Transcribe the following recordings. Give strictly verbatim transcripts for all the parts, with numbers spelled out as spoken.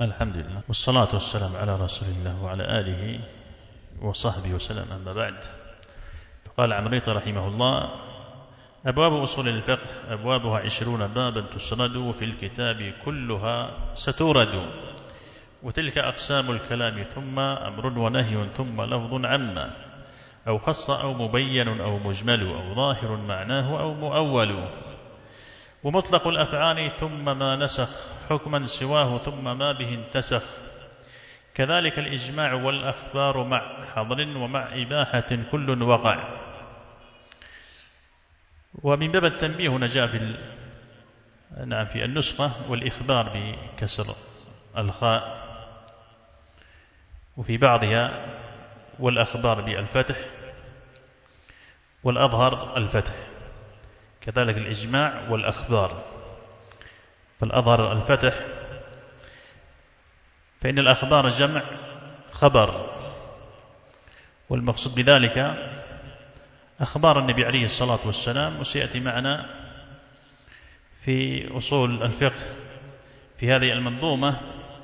الحمد لله والصلاة والسلام على رسول الله وعلى آله وصحبه وسلم، أما بعد. قال عمريط رحمه الله: أبواب أصول الفقه أبوابها عشرون بابا تسرد في الكتاب كلها ستورد، وتلك أقسام الكلام ثم أمر ونهي ثم لفظ عما، أو خص أو مبين أو مجمل أو ظاهر معناه أو مؤول، ومطلق الأفعال ثم ما نسخ حكما سواه ثم ما به انتسخ، كذلك الإجماع والأخبار مع حظر ومع إباحة كل وقع. ومن باب التنبيه نجاء في ال... نعم في النسخة والإخبار بكسر الخاء، وفي بعضها والأخبار بالفتح، والأظهر الفتح، كذلك الإجماع والأخبار، فالأظهر الفتح، فإن الأخبار جمع خبر، والمقصود بذلك أخبار النبي عليه الصلاة والسلام، وسيأتي معنا في أصول الفقه في هذه المنظومة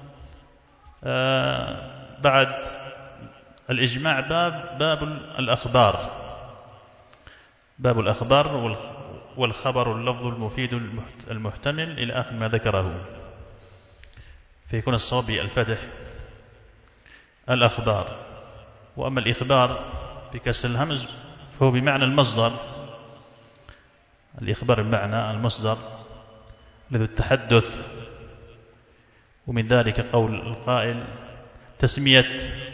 بعد الإجماع باب باب الأخبار، باب الأخبار والخبر اللفظ المفيد المحتمل إلى آخر ما ذكره، فيكون الصواب بالفتح الأخبار. وأما الإخبار بكسر الهمز فهو بمعنى المصدر، الإخبار بمعنى المصدر الذي التحدث، ومن ذلك قول القائل تسمية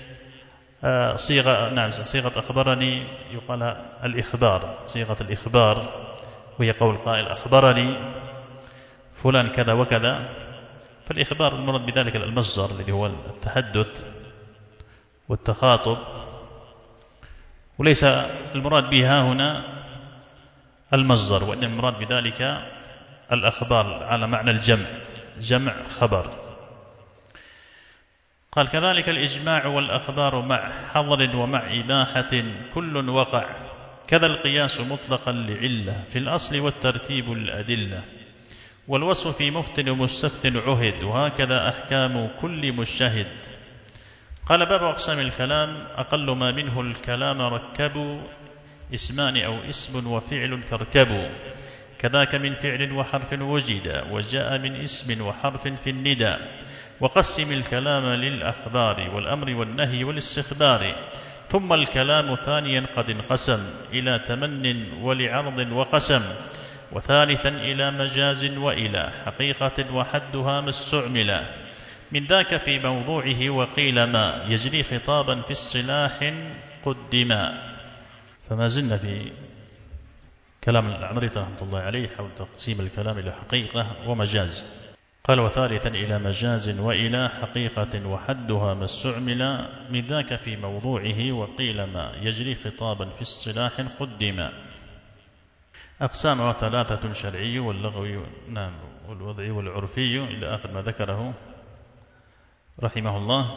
صيغة نعم صيغة أخبرني يقال الإخبار، صيغة الإخبار، وهي قول القائل أخبرني فلان كذا وكذا، فالإخبار المراد بذلك المصدر الذي هو التحدث والتخاطب، وليس المراد بها هنا المصدر، وإن المراد بذلك الأخبار على معنى الجمع، جمع خبر. قال كذلك الإجماع والأخبار مع حظر ومع إباحة كل وقع، كذا القياس مطلقا لعلة في الأصل والترتيب الأدلة، والوصف في مفتن ومستفت عهد، وهكذا أحكام كل مجتهد. قال باب أقسام الكلام أقل ما منه الكلام ركبوا، اسمان أو اسم وفعل كركبوا، كذاك من فعل وحرف وجد، وجاء من اسم وحرف في الندى، وقسم الكلام للأخبار والأمر والنهي والاستخبار، ثم الكلام ثانيا قد انقسم إلى تمن ولعرض وقسم، وثالثا إلى مجاز وإلى حقيقة وحدها ما استعملا، من ذاك في موضوعه وقيل ما يجري خطابا في الصلاح قدما. فما زلنا في كلام العمريط رحمة الله عليه حول تقسيم الكلام إلى حقيقة ومجاز. قال وثالثا إلى مجاز وإلى حقيقة وحدها ما استعملا، من ذاك في موضوعه وقيل ما يجري خطابا في الصلاح قدما. أقسامها ثلاثة: شرعي واللغوي نعم والوضعي والعرفي، إلى آخر ما ذكره رحمه الله.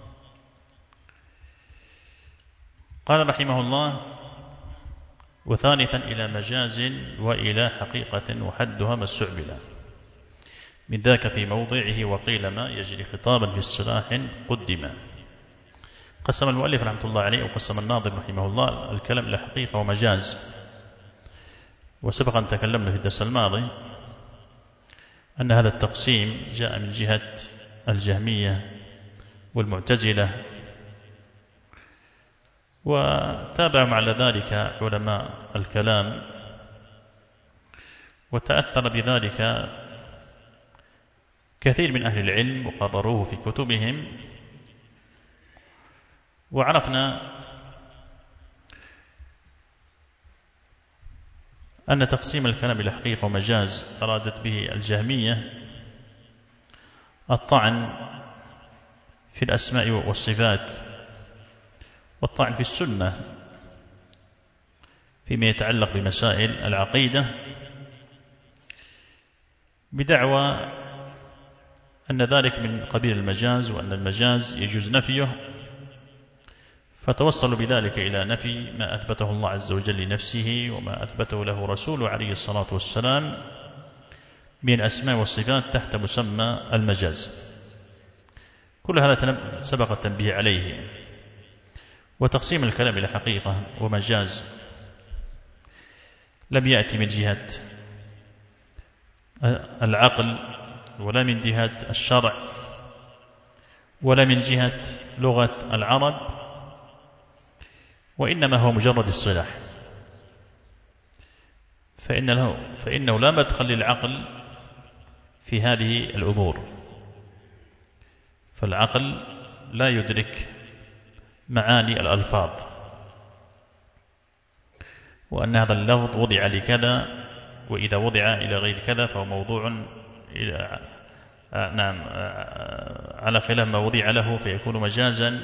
قال رحمه الله وثالثا إلى مجاز وإلى حقيقة وحدها ما استعملا، من ذاك في موضعه وقيل ما يجري خطابا في الصلاح قدما. قسم المؤلف رحمه الله عليه وقسم الناظم رحمه الله الكلام إلى حقيقة ومجاز، وسبق أن تكلمنا في الدرس الماضي أن هذا التقسيم جاء من جهة الجهمية والمعتزلة، وتابع على ذلك علماء الكلام، وتأثر بذلك كثير من أهل العلم وقرروه في كتبهم. وعرفنا أن تقسيم الكلام إلى حقيقة ومجاز أرادت به الجهمية الطعن في الأسماء والصفات، والطعن في السنة فيما يتعلق بمسائل العقيدة، بدعوى أن ذلك من قبيل المجاز، وأن المجاز يجوز نفيه، فتوصلوا بذلك إلى نفي ما أثبته الله عز وجل لنفسه وما أثبته له رسوله عليه الصلاة والسلام من الأسماء والصفات تحت مسمى المجاز. كل هذا سبق التنبيه عليه. وتقسيم الكلام إلى حقيقة ومجاز لم يأتي من جهة العقل ولا من جهة الشرع ولا من جهة لغة العرب، وإنما هو مجرد الصلاح، فإنه, فإنه لا مدخل للعقل في هذه الأمور، فالعقل لا يدرك معاني الألفاظ، وأن هذا اللفظ وضع لكذا، وإذا وضع إلى غير كذا فهو موضوع إلى نعم على خلاف ما وضع له فيكون مجازا.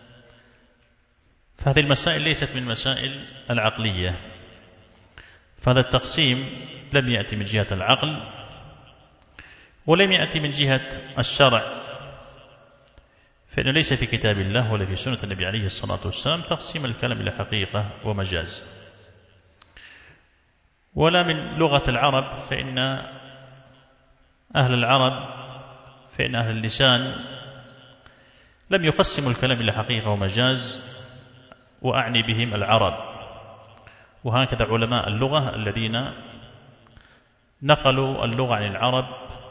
فهذه المسائل ليست من مسائل العقلية، فهذا التقسيم لم يأتي من جهة العقل ولم يأتي من جهة الشرع، فإنه ليس في كتاب الله ولا في سنة النبي عليه الصلاة والسلام تقسيم الكلام إلى حقيقة ومجاز، ولا من لغة العرب، فإن أهل العرب فإن أهل اللسان لم يقسموا الكلام إلى حقيقة ومجاز، وأعني بهم العرب. وهكذا علماء اللغة الذين نقلوا اللغة عن العرب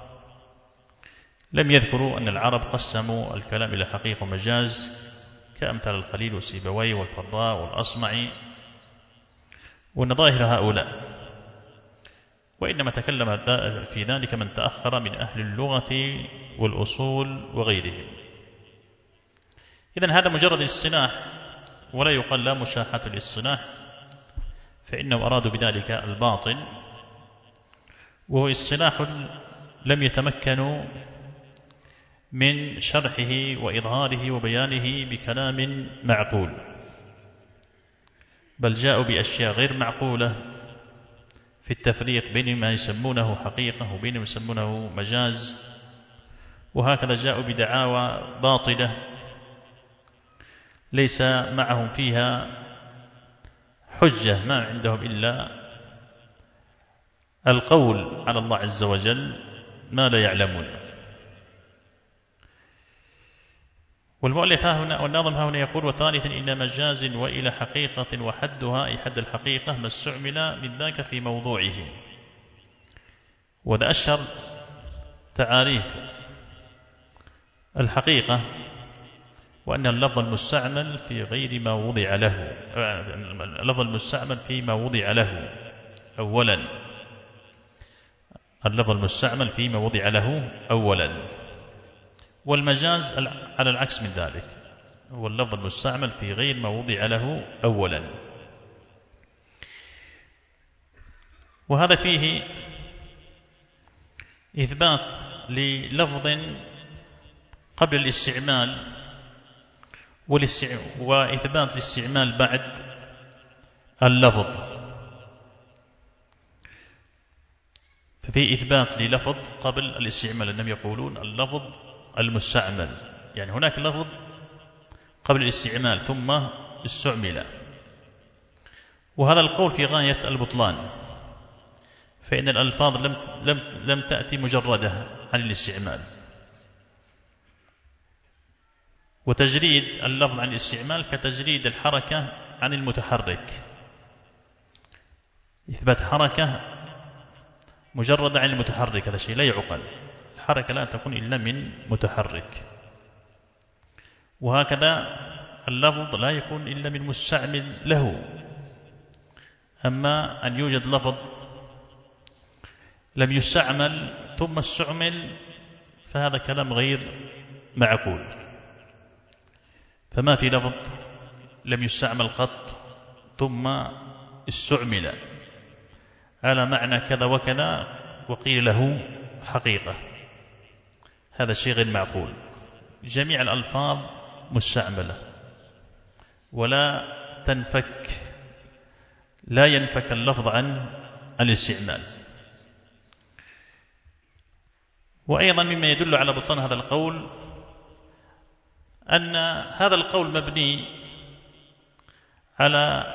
لم يذكروا أن العرب قسموا الكلام إلى حقيقة ومجاز، كأمثال الخليل والسيبوي والفراء والأصمعي ونظائر هؤلاء، وإنما تكلم في ذلك من تأخر من أهل اللغة والأصول وغيرهم. إذن هذا مجرد اصطلاح، ولا يقال لا مشاحة الاصطلاح، فإنهم أرادوا بذلك الباطل، وهو اصطلاح لم يتمكنوا من شرحه وإظهاره وبيانه بكلام معقول، بل جاءوا بأشياء غير معقولة في التفريق بين ما يسمونه حقيقة وبين ما يسمونه مجاز، وهكذا جاءوا بدعاوى باطلة ليس معهم فيها حجة، ما عندهم إلا القول على الله عز وجل ما لا يعلمون. والمؤلف هنا والناظم هنا يقول: وثالثا إن مجاز وإلى حقيقة وحدها أي حد الحقيقة ما استعمل من ذاك في موضوعه. وذا أشهر تعاريف الحقيقة، وأن اللفظ المستعمل في غير ما وضع له، اللفظ المستعمل فيما وضع له أولا، اللفظ المستعمل فيما وضع له أولا، والمجاز على العكس من ذلك، هو اللفظ المستعمل في غير ما وضع له أولا. وهذا فيه إثبات للفظ قبل الاستعمال وإثبات الاستعمال بعد اللفظ. ففي إثبات للفظ قبل الاستعمال، أنهم يقولون اللفظ المستعمل، يعني هناك لفظ قبل الاستعمال ثم استعمل، وهذا القول في غاية البطلان، فإن الألفاظ لم لم لم تأتي مجردة عن الاستعمال، وتجريد اللفظ عن الاستعمال كتجريد الحركة عن المتحرك. إثبات حركة مجردة عن المتحرك هذا شيء لا يعقل، الحركة لا تكون إلا من متحرك. وهكذا اللفظ لا يكون إلا من مستعمل له. أما أن يوجد لفظ لم يستعمل ثم استعمل فهذا كلام غير معقول. فما في لفظ لم يستعمل قط ثم استعمل على معنى كذا وكذا وقيل له حقيقة، هذا شيء غير معقول. جميع الألفاظ مستعملة ولا تنفك، لا ينفك اللفظ عن الاستعمال. وأيضا مما يدل على بطلان هذا القول أن هذا القول مبني على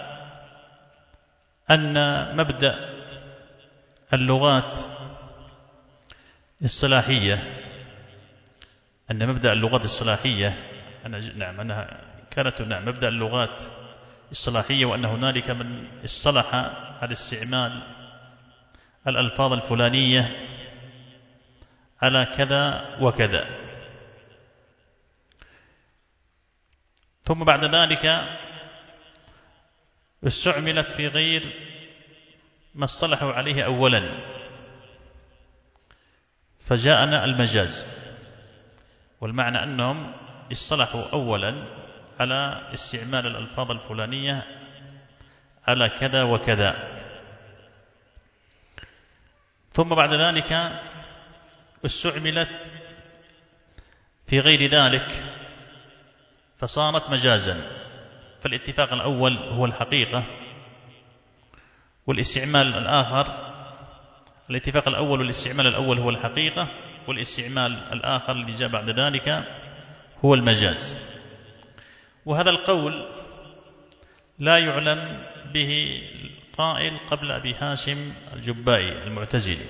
أن مبدأ اللغات الصلاحية أن مبدأ اللغات الصلاحية أن نعم أنها كانت نعم مبدأ اللغات الصلاحية، وأن هنالك من اصطلح على استعمال الألفاظ الفلانية على كذا وكذا. ثم بعد ذلك استعملت في غير ما اصطلحوا عليه أولا، فجاءنا المجاز، والمعنى أنهم اصطلحوا أولا على استعمال الألفاظ الفلانية على كذا وكذا، ثم بعد ذلك استعملت في غير ذلك فصارت مجازا. فالاتفاق الأول هو الحقيقة، والاستعمال الآخر الاتفاق الأول والاستعمال الأول هو الحقيقة، والاستعمال الآخر اللي جاء بعد ذلك هو المجاز. وهذا القول لا يعلم به قائل قبل أبي هاشم الجبائي المعتزلي،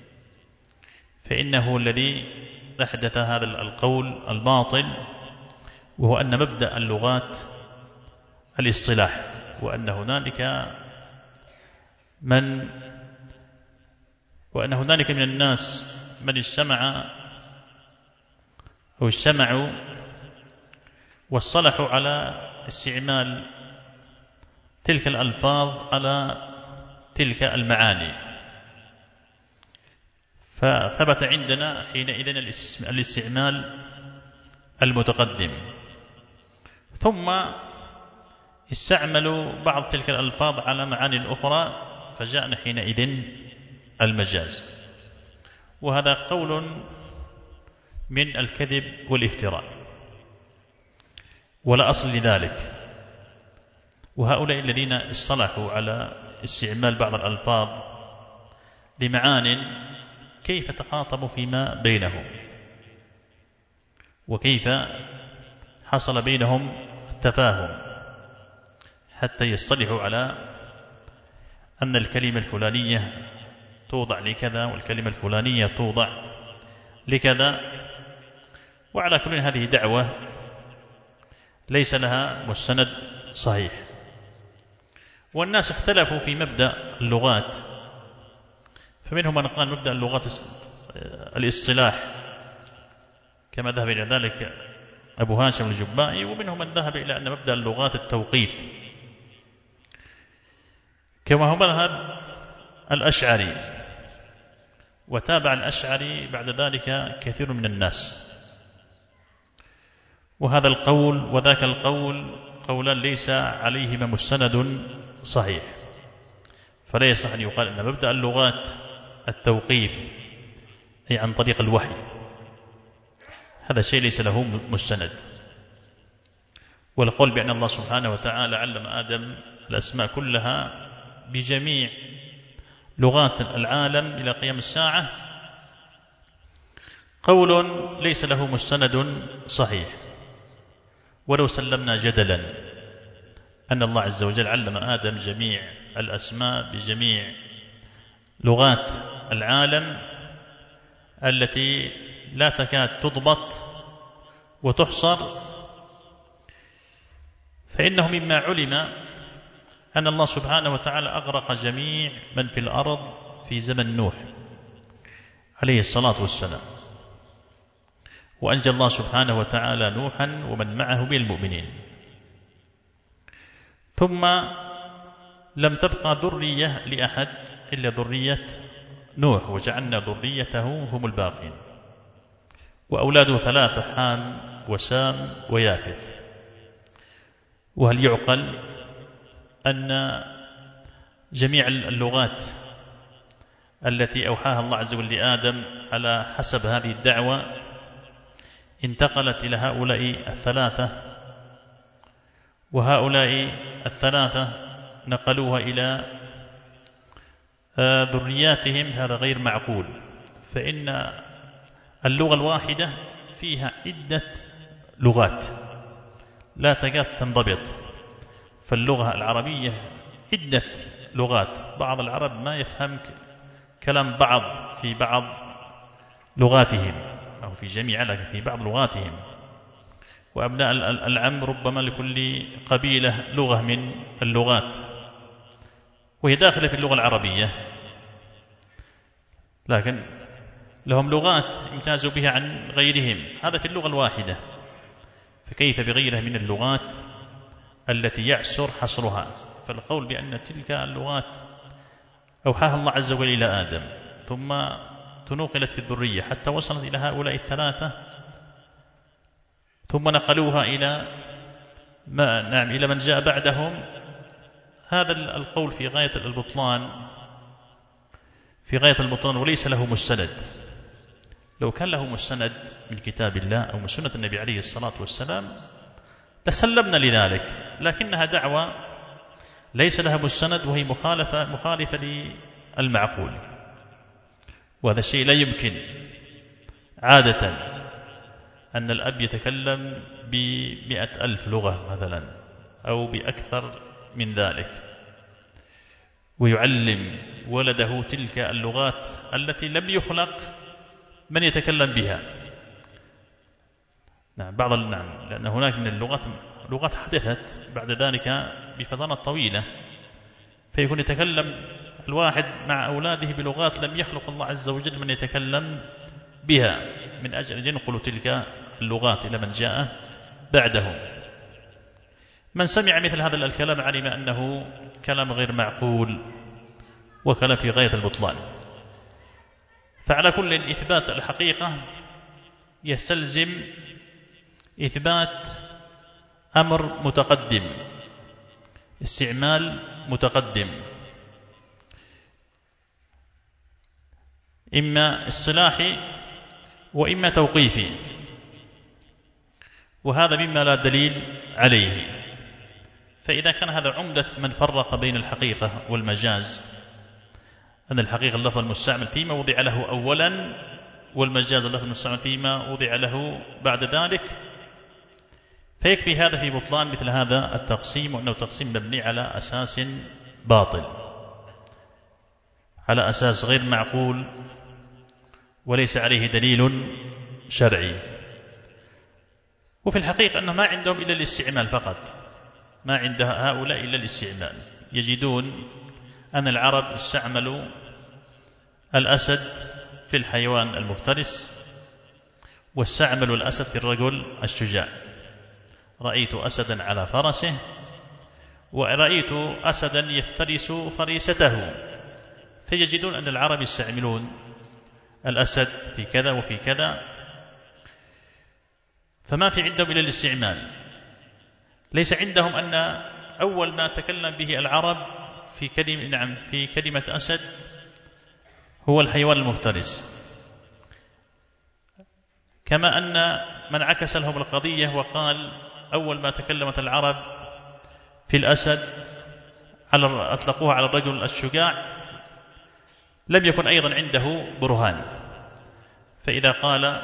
فإنه الذي أحدث هذا القول الباطل، وهو أن مبدأ اللغات الاصطلاح، وأن هنالك من وأن هنالك من الناس من اجتمع أو اجتمعوا واصطلحوا على استعمال تلك الألفاظ على تلك المعاني، فثبت عندنا حينئذ الاستعمال المتقدم. ثم استعملوا بعض تلك الألفاظ على معاني أخرى، فجاءنا حينئذ المجاز. وهذا قول من الكذب والافتراء، ولا أصل لذلك. وهؤلاء الذين اصطلحوا على استعمال بعض الألفاظ لمعان، كيف تخاطبوا فيما بينهم، وكيف حصل بينهم التفاهم حتى يصطلحوا على أن الكلمة الفلانية توضع لكذا والكلمة الفلانية توضع لكذا. وعلى كل هذه دعوة ليس لها مستند صحيح. والناس اختلفوا في مبدأ اللغات، فمنهم من قال مبدأ اللغات الاصطلاح كما ذهب إلى ذلك أبو هاشم الجبائي، ومنهم من ذهب إلى أن مبدأ اللغات التوقيف كما هو مذهب الأشعري، وتابع الأشعري بعد ذلك كثير من الناس. وهذا القول وذاك القول قولا ليس عليهما مستند صحيح، فلا يصح أن يقال أن مبدأ اللغات التوقيف أي عن طريق الوحي، هذا شيء ليس له مستند. والقول بأن الله سبحانه وتعالى علم آدم الأسماء كلها بجميع لغات العالم إلى قيام الساعة قول ليس له مستند صحيح. ولو سلمنا جدلا أن الله عز وجل علم آدم جميع الأسماء بجميع لغات العالم التي لا تكاد تضبط وتحصر، فإنه مما علم أن الله سبحانه وتعالى أغرق جميع من في الأرض في زمن نوح عليه الصلاة والسلام، وأنجى الله سبحانه وتعالى نوحا ومن معه من المؤمنين. ثم لم تبقى ذرية لأحد إلا ذرية نوح، وجعلنا ذريته هم الباقين، وأولاده ثلاثة: حام وسام ويافث. وهل يعقل أن جميع اللغات التي أوحاها الله عز وجل لآدم على حسب هذه الدعوة انتقلت إلى هؤلاء الثلاثة، وهؤلاء الثلاثة نقلوها إلى ذرياتهم؟ هذا غير معقول، فإن اللغة الواحدة فيها عدة لغات لا تكاد تنضبط. فاللغة العربية عدة لغات، بعض العرب ما يفهم كلام بعض في بعض لغاتهم، أو في جميع لكن في بعض لغاتهم. وأبناء العم ربما لكل قبيلة لغة من اللغات وهي داخلة في اللغة العربية، لكن لهم لغات امتازوا بها عن غيرهم، هذا في اللغة الواحدة، فكيف بغيرها من اللغات التي يعسر حصرها؟ فالقول بأن تلك اللغات أوحاها الله عز وجل إلى آدم ثم تنقلت في الذرية حتى وصلت إلى هؤلاء الثلاثة ثم نقلوها إلى ما نعم إلى من جاء بعدهم، هذا القول في غاية البطلان في غاية البطلان وليس له مستند. لو كان له مستند من كتاب الله أو من سنة النبي عليه الصلاة والسلام لسلمنا لذلك، لكنها دعوة ليس لها مستند وهي مخالفة مخالفة للمعقول، وهذا الشيء لا يمكن. عادة أن الأب يتكلم بمئة ألف لغة مثلا أو بأكثر من ذلك ويعلم ولده تلك اللغات التي لم يخلق من يتكلم بها. نعم بعض نعم لأن هناك من اللغات لغات حدثت بعد ذلك بفترات طويلة، فيكون يتكلم الواحد مع أولاده بلغات لم يخلق الله عز وجل من يتكلم بها من أجل أن ينقلوا تلك اللغات إلى من جاء بعدهم. من سمع مثل هذا الكلام علم أنه كلام غير معقول وكلام في غاية البطلان. فعلى كل إثبات الحقيقة يستلزم إثبات أمر متقدم، استعمال متقدم، إما اصطلاحي وإما توقيفي، وهذا مما لا دليل عليه. فإذا كان هذا عمدة من فرق بين الحقيقة والمجاز، أن الحقيقة اللفظ المستعمل فيما وضع له أولا والمجاز اللفظ المستعمل فيما وضع له بعد ذلك، فيكفي هذا في بطلان مثل هذا التقسيم، وأنه تقسيم مبني على أساس باطل، على أساس غير معقول وليس عليه دليل شرعي. وفي الحقيقة أنه ما عندهم إلا الاستعمال فقط، ما عند هؤلاء إلا الاستعمال. يجدون أن العرب استعملوا الأسد في الحيوان المفترس واستعملوا الأسد في الرجل الشجاع. رأيت أسدا على فرسه ورأيت أسدا يفترس فريسته، فيجدون أن العرب يستعملون الأسد في كذا وفي كذا، فما في عندهم إلا الاستعمال. ليس عندهم أن أول ما تكلم به العرب في كلمة نعم في كلمة أسد هو الحيوان المفترس، كما أن من عكس لهم القضية وقال أول ما تكلمت العرب في الأسد على أطلقوها على الرجل الشجاع لم يكن أيضا عنده برهان. فإذا قال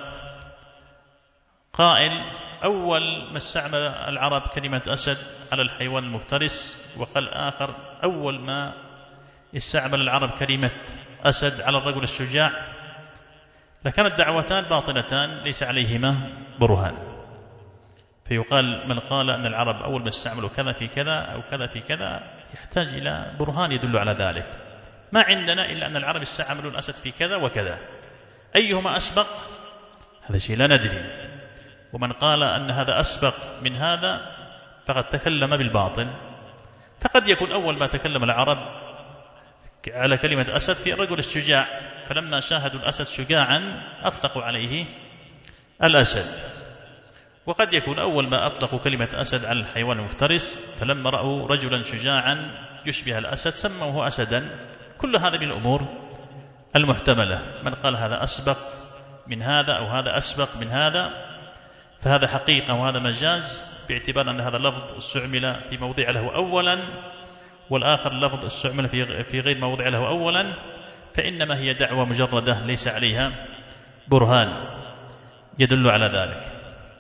قائل أول ما استعمل العرب كلمة أسد على الحيوان المفترس، وقال آخر أول ما استعمل العرب كلمة أسد على الرجل الشجاع، لكانت دعوتان باطلتان ليس عليهما برهان. فيقال من قال أن العرب أول ما استعملوا كذا في كذا أو كذا في كذا يحتاج إلى برهان يدل على ذلك. ما عندنا إلا أن العرب استعملوا الأسد في كذا وكذا، أيهما أسبق هذا شيء لا ندري. ومن قال أن هذا أسبق من هذا فقد تكلم بالباطل. فقد يكون أول ما تكلم العرب على كلمة أسد في الرجل الشجاع، فلما شاهدوا الأسد شجاعا أطلقوا عليه الأسد. وقد يكون أول ما أطلقوا كلمة أسد على الحيوان المفترس فلما رأوا رجلا شجاعا يشبه الأسد سموه أسدا. كل هذا من الأمور المحتملة. من قال هذا أسبق من هذا أو هذا أسبق من هذا فهذا حقيقة وهذا مجاز، باعتبار أن هذا اللفظ استعمل في موضع له أولا والآخر اللفظ استعمل في غير موضع له أولا، فإنما هي دعوة مجردة ليس عليها برهان يدل على ذلك.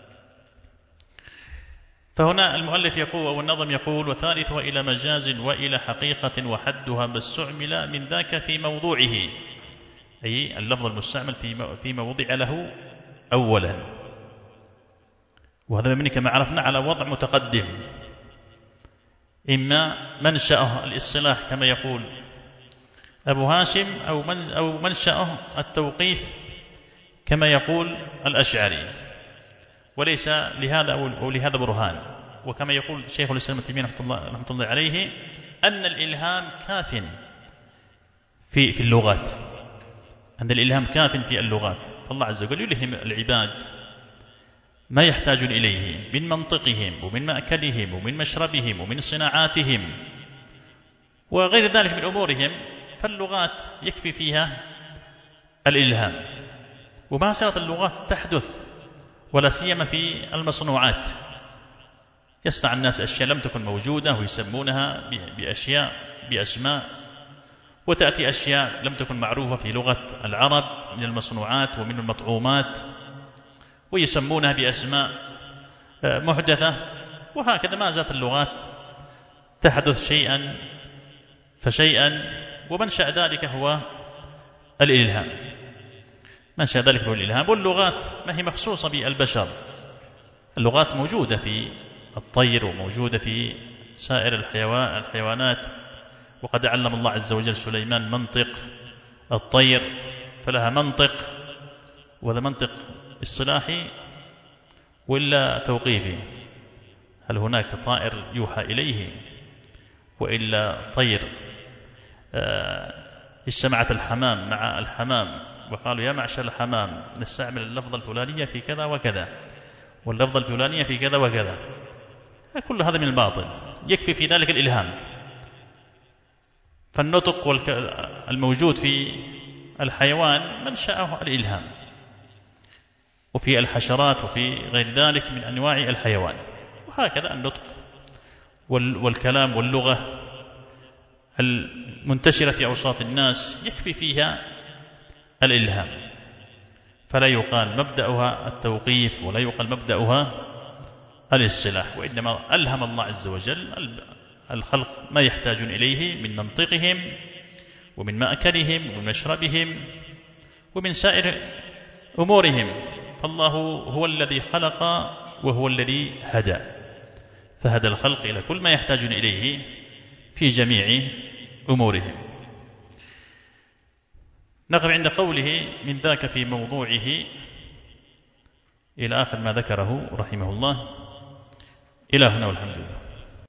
فهنا المؤلف يقول أو النظم يقول وثالث وإلى مجاز وإلى حقيقة وحدها ما استعمل من ذاك في موضوعه، أي اللفظ المستعمل في موضع له أولا، وهذا مبني كما عرفنا على وضع متقدم، إما منشأه الاصطلاح كما يقول أبو هاشم، أو أو منشأه التوقيف كما يقول الأشعري، وليس لهذا أو لهذا برهان. وكما يقول شيخ الإسلام ابن تيمية رحمة الله عليه أن الإلهام كاف في في اللغات، أن الإلهام كاف في اللغات، فالله عز وجل يلهم العباد ما يحتاجون إليه من منطقهم ومن مأكلهم ومن مشربهم ومن صناعاتهم وغير ذلك من أمورهم، فاللغات يكفي فيها الإلهام. وما زالت اللغات تحدث، ولا سيما في المصنوعات، يصنع الناس أشياء لم تكن موجودة ويسمونها بأشياء بأسماء، وتأتي أشياء لم تكن معروفة في لغة العرب من المصنوعات ومن المطعومات ويسمونها بأسماء محدثة، وهكذا ما زالت اللغات تحدث شيئا فشيئا. ومنشأ ذلك هو الإلهام، منشأ ذلك هو الإلهام. واللغات ما هي مخصوصة بالبشر، اللغات موجودة في الطير وموجودة في سائر الحيوان الحيوانات، وقد علم الله عز وجل سليمان منطق الطير فلها منطق، وهذا منطق اصطلاحي وإلا توقيفي؟ هل هناك طائر يوحى إليه وإلا طير؟ اجتمعت الحمام مع الحمام وقالوا يا معشر الحمام نستعمل اللفظة الفلانية في كذا وكذا واللفظة الفلانية في كذا وكذا، كل هذا من الباطل، يكفي في ذلك الإلهام. فالنطق الموجود في الحيوان منشأه الإلهام، وفي الحشرات وفي غير ذلك من أنواع الحيوان، وهكذا النطق والكلام واللغة المنتشرة في أوساط الناس يكفي فيها الإلهام، فلا يقال مبدأها التوقيف ولا يقال مبدأها الاصطلاح، وإنما ألهم الله عز وجل الخلق ما يحتاجون إليه من منطقهم ومن مأكلهم ومن مشربهم ومن سائر أمورهم. فالله هو الذي خلق وهو الذي هدى، فهدى الخلق إلى كل ما يحتاجون إليه في جميع أمورهم. نقف عند قوله من ذاك في موضوعه إلى آخر ما ذكره رحمه الله. إلى هنا والحمد لله.